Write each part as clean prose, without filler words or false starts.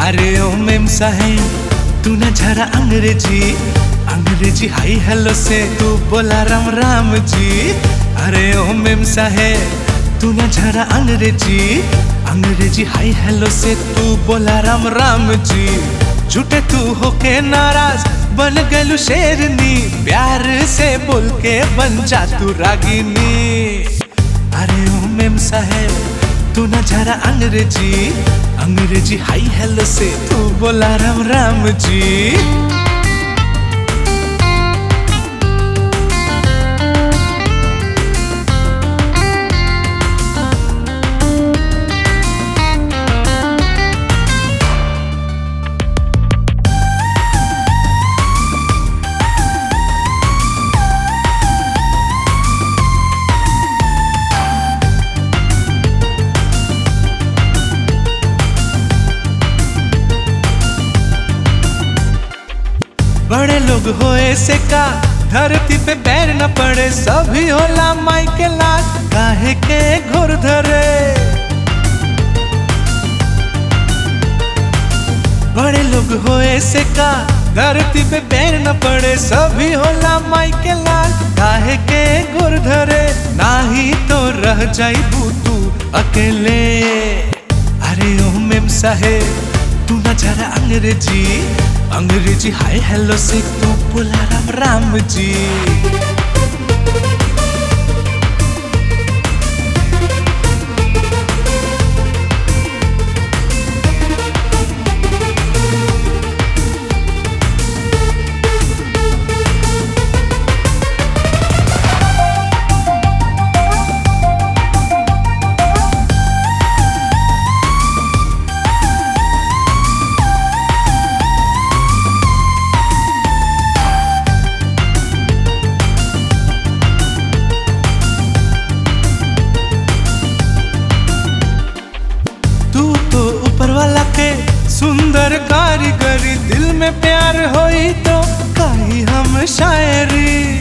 अरे ओ मेम साहेब तू न जरा अंग्रेजी हाई हेलो से तू बोला राम राम जी। अरे ओ मेम साहेब तू न जरा अंग्रेजी हाई हेलो से तू बोला राम राम जी। झूठे तू होके नाराज बन गलू शेरनी, प्यार से बोल के बन जा तू रागिनी। अरे ओ मेम साहेब तू न जरा अंग्रेजी हाई हेलो से तू बोला राम राम जी। बड़े लोग होए से का धरती पे पैर न पड़े, सभी होला माई के लाल काहे के घोर धरे। बड़े लोग होए से का धरती पे पैर न पड़े, सभी होला माई के लाल काहे के घोर धरे। नाही तो रह जाइबू तू अकेले। अरे ओ मेम साहेब तू न जरा अंग्रेजी हाय हेलो से तू बोला राम राम जी। ऊपर वाला के सुंदर कारीगरी, दिल में प्यार होई तो कही हम शायरी।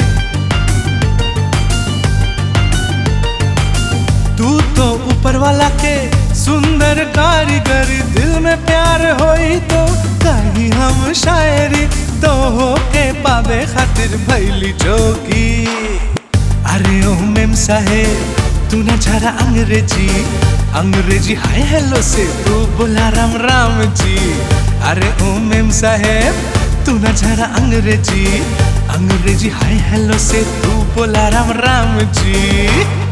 तू तो ऊपर वाला के सुंदर कारीगरी, दिल में प्यार होई तो कही हम शायरी। तो हो के पावे खातिर भैली जोगी। अरे ओ मेम साहेब तू न जरा अंग्रेजी हाय हेलो से तू बोला राम राम जी। अरे ओ मेम साहेब तू न जरा अंग्रेजी हाय हेलो से तू बोला राम राम जी।